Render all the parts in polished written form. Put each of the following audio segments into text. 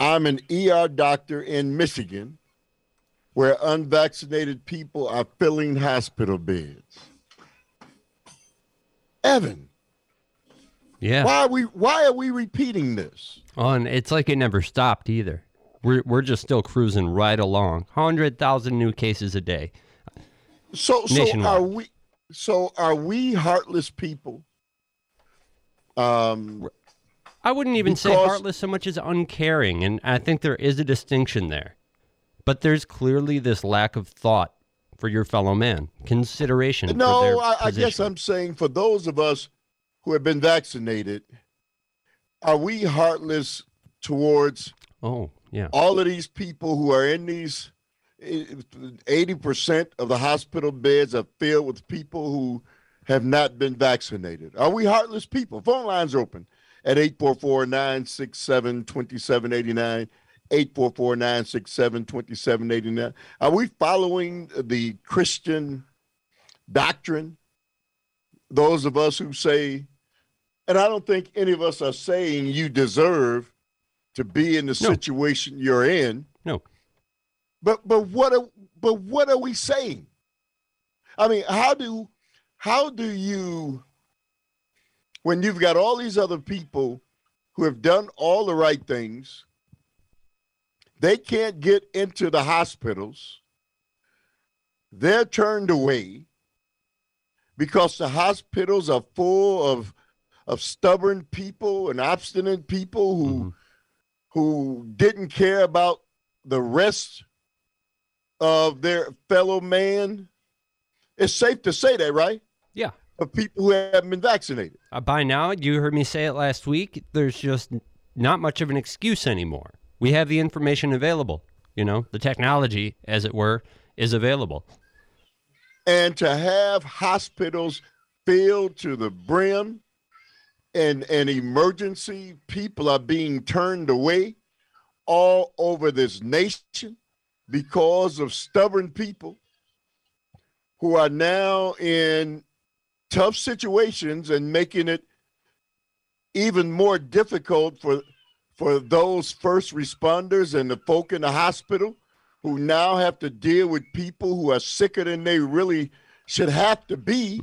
I'm an ER doctor in Michigan where unvaccinated people are filling hospital beds. Evan, Yeah. why are we repeating this? And it's like it never stopped either. We're just still cruising right along. 100,000 new cases a day. So Nationwide. are we heartless people? I wouldn't even say Because- heartless so much as uncaring, and I think there is a distinction there. But there's clearly this lack of thought for your fellow man, consideration for their No, I position. guess I'm saying for those of us who have been vaccinated, are we heartless towards Oh, yeah. all of these people who are in these 80% of the hospital beds are filled with people who have not been vaccinated? Are we heartless people? Phone lines are open at 844-967-2789, 844-967-2789. Are we following the Christian doctrine? Those of us who say, and I don't think any of us are saying you deserve to be in the situation you're in. No. But what are we saying? I mean, how do you, when you've got all these other people who have done all the right things, they can't get into the hospitals, they're turned away because the hospitals are full of stubborn people and obstinate people who didn't care about the rest of their fellow man? It's safe to say that, right? Yeah. Of people who haven't been vaccinated. By now, you heard me say it last week, there's just not much of an excuse anymore. We have the information available. You know, the technology, as it were, is available. And to have hospitals filled to the brim and emergency people are being turned away all over this nation because of stubborn people who are now in tough situations and making it even more difficult for those first responders and the folk in the hospital who now have to deal with people who are sicker than they really should have to be,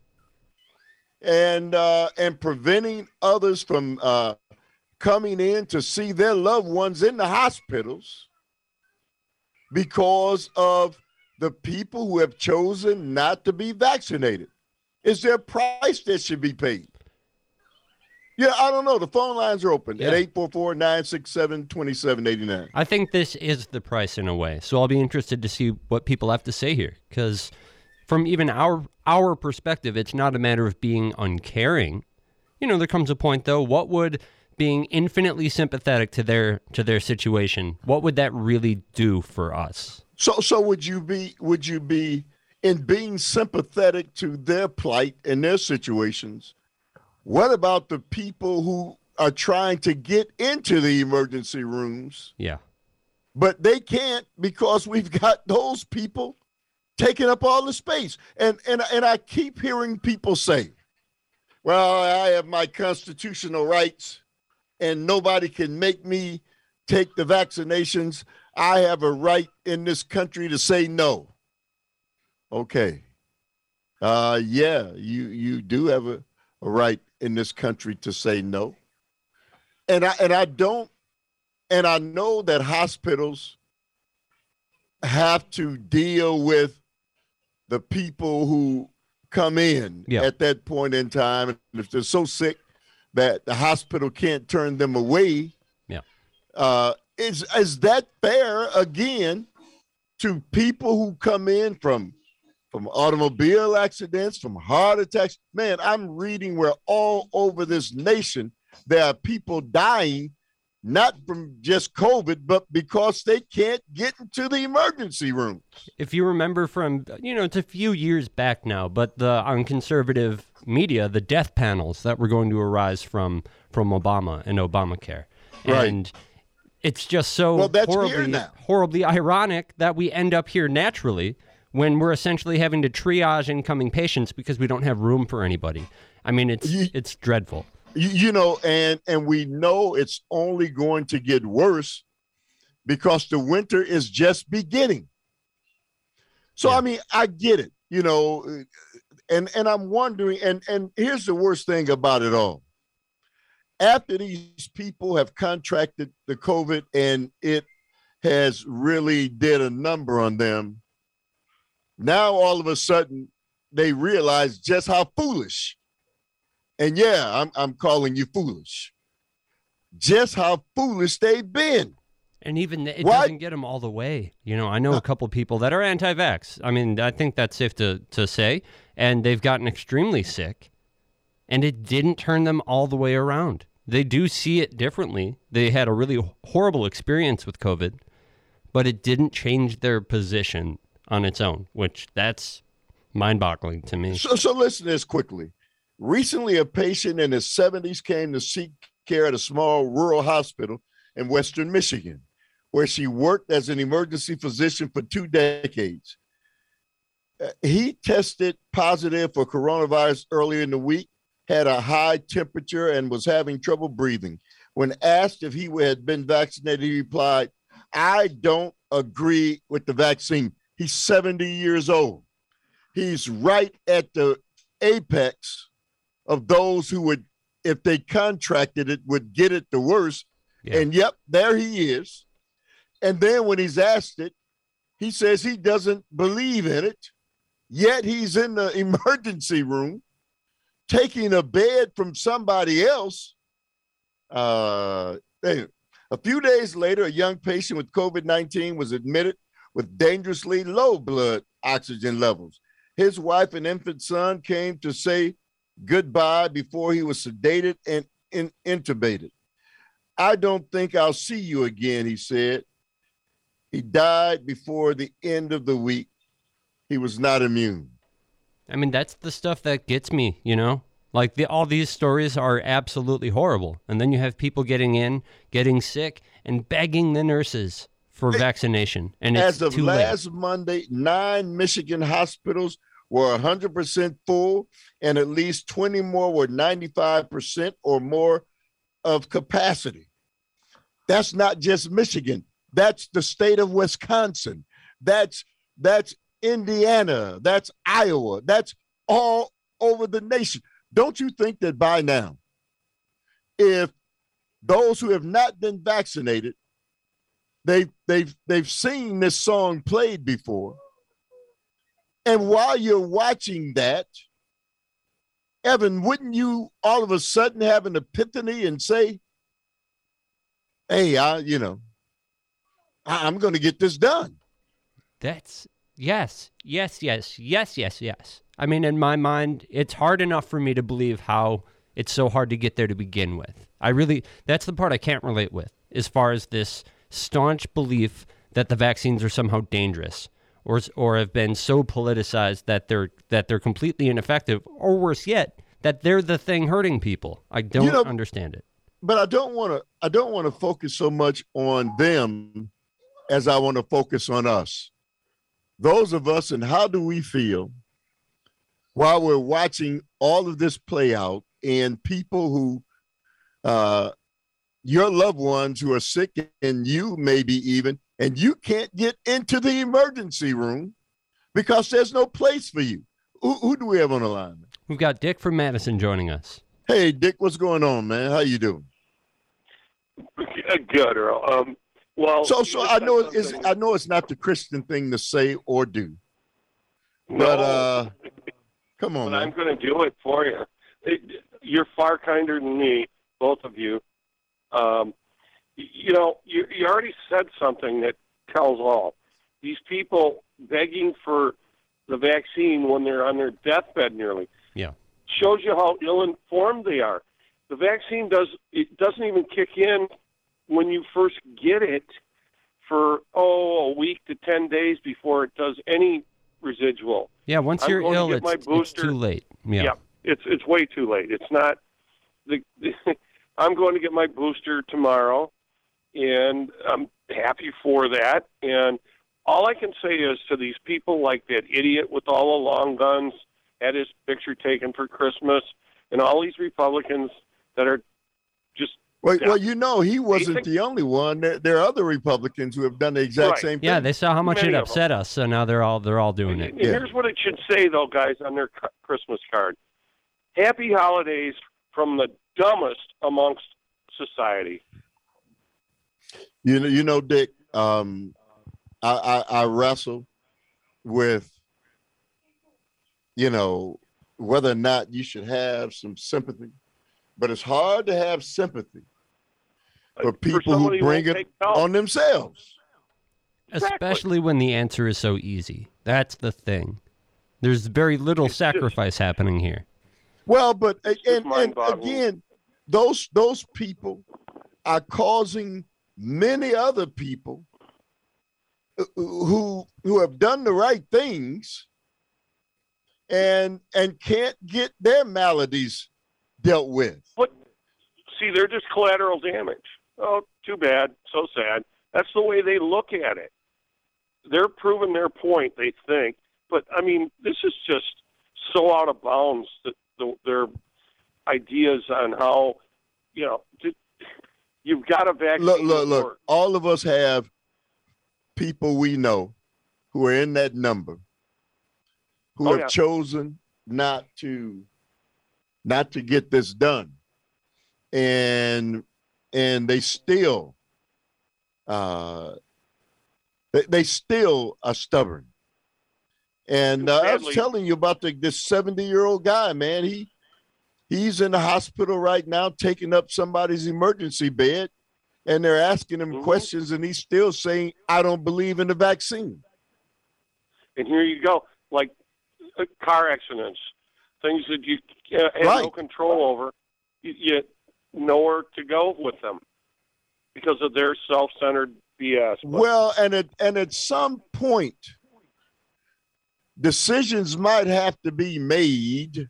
and preventing others from coming in to see their loved ones in the hospitals because of the people who have chosen not to be vaccinated. Is there a price that should be paid? Yeah, I don't know. The phone lines are open at 844-967-2789. I think this is the price in a way. So I'll be interested to see what people have to say here. Because from even our perspective, it's not a matter of being uncaring. You know, there comes a point, though, what would being infinitely sympathetic to their situation, what would that really do for us? So would you be in being sympathetic to their plight and their situations? What about the people who are trying to get into the emergency rooms? Yeah. But they can't because we've got those people taking up all the space. And I keep hearing people say, well, I have my constitutional rights and nobody can make me take the vaccinations. I have a right in this country to say no. Okay. Yeah, you do have a right in this country to say no. And I know that hospitals have to deal with the people who come in at that point in time. And if they're so sick that the hospital can't turn them away, is that fair again to people who come in from automobile accidents, from heart attacks? Man, I'm reading where all over this nation there are people dying, not from just COVID, but because they can't get into the emergency room. If you remember from, it's a few years back now, but on conservative media, the death panels that were going to arise from Obama and Obamacare. Right. And it's just so horribly ironic that we end up here naturally when we're essentially having to triage incoming patients because we don't have room for anybody. I mean, it's dreadful. And we know it's only going to get worse because the winter is just beginning. So, Yeah. I mean, I get it, and I'm wondering, and here's the worst thing about it all. After these people have contracted the COVID and it has really did a number on them, now all of a sudden they realize just how foolish. And yeah, I'm calling you foolish. Just how foolish they've been. And even it doesn't get them all the way. I know a couple people that are anti-vax. I mean, I think that's safe to say. And they've gotten extremely sick. And it didn't turn them all the way around. They do see it differently. They had a really horrible experience with COVID. But it didn't change their position on its own, which that's mind-boggling to me. So listen to this quickly. Recently, a patient in his 70s came to seek care at a small rural hospital in Western Michigan, where she worked as an emergency physician for 2 decades. He tested positive for coronavirus earlier in the week, had a high temperature, and was having trouble breathing. When asked if he had been vaccinated, he replied, "I don't agree with the vaccine." He's 70 years old. He's right at the apex of those who would, if they contracted it, would get it the worst. Yeah. And yep, there he is. And then when he's asked it, he says he doesn't believe in it. Yet he's in the emergency room taking a bed from somebody else. A few days later, a young patient with COVID-19 was admitted with dangerously low blood oxygen levels. His wife and infant son came to say goodbye before he was sedated and intubated. "I don't think I'll see you again," he said. He died before the end of the week. He was not immune. I mean, that's the stuff that gets me, Like all these stories are absolutely horrible. And then you have people getting sick, and begging the nurses for vaccination. And it's as of too last late. Monday, 9 Michigan hospitals were 100% full, and at least 20 more were 95% or more of capacity. That's not just Michigan. That's the state of Wisconsin. That's Indiana. That's Iowa. That's all over the nation. Don't you think that by now, if those who have not been vaccinated, they've seen this song played before, and while you're watching that, Evan, wouldn't you all of a sudden have an epiphany and say, "Hey, I'm going to get this done"? That's yes. I mean, in my mind, it's hard enough for me to believe how it's so hard to get there to begin with. That's the part I can't relate with, as far as this staunch belief that the vaccines are somehow dangerous or have been so politicized that they're completely ineffective, or worse yet, that they're the thing hurting people. I don't understand it. But I don't want to focus so much on them as I want to focus on us. Those of us, and how do we feel while we're watching all of this play out, and people who your loved ones who are sick, and you maybe even, and you can't get into the emergency room because there's no place for you. Who do we have on the line? We've got Dick from Madison joining us. Hey, Dick, what's going on, man? How you doing? Good, Earl. Well, so I know it's not the Christian thing to say or do, but no. Come on, but man. I'm going to do it for you. You're far kinder than me, both of you. You already said something that tells all. These people begging for the vaccine when they're on their deathbed nearly. Yeah. Shows you how ill-informed they are. The vaccine doesn't even kick in when you first get it for, a week to 10 days before it does any residual. Yeah, once you're ill, it's too late. Yeah, it's way too late. It's not. I'm going to get my booster tomorrow, and I'm happy for that. And all I can say is to these people like that idiot with all the long guns, had his picture taken for Christmas, and all these Republicans that are just Well, he wasn't the only one. There are other Republicans who have done the exact same thing. Yeah, they saw how much Many it of upset us, so now they're all doing it. And here's what it should say, though, guys, on their Christmas card: Happy holidays from the dumbest amongst society. You know, Dick. I wrestle with, whether or not you should have some sympathy, but it's hard to have sympathy for people who bring it on themselves. Especially when the answer is so easy. That's the thing. There's very little sacrifice happening here. Well, but and again, those people are causing many other people who have done the right things and can't get their maladies dealt with. But see, they're just collateral damage. Oh, too bad. So sad. That's the way they look at it. They're proving their point, they think. But, I mean, this is just so out of bounds that their ideas on how, you've got a vaccine. Look. All of us have people we know who are in that number who have chosen not to get this done. And they still they still are stubborn. And I was telling you about this 70-year-old guy, man. He's in the hospital right now, taking up somebody's emergency bed, and they're asking him questions, and he's still saying, "I don't believe in the vaccine." And here you go, like car accidents, things that you have no control over, you nowhere to go with them because of their self-centered BS. Well, and at some point, decisions might have to be made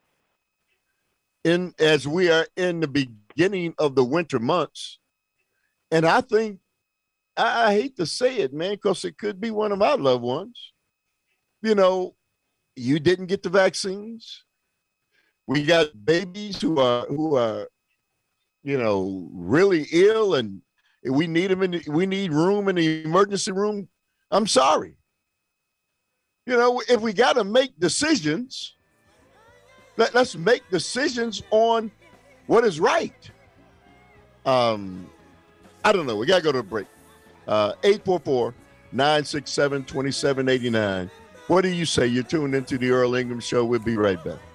as we are in the beginning of the winter months. And I think, I hate to say it, man, because it could be one of my loved ones. You didn't get the vaccines. We got babies who are really ill, and we need them we need room in the emergency room. I'm sorry. If we got to make decisions, let's make decisions on what is right. I don't know. We got to go to a break. 844-967-2789. What do you say? You're tuned into the Earl Ingram Show. We'll be right back.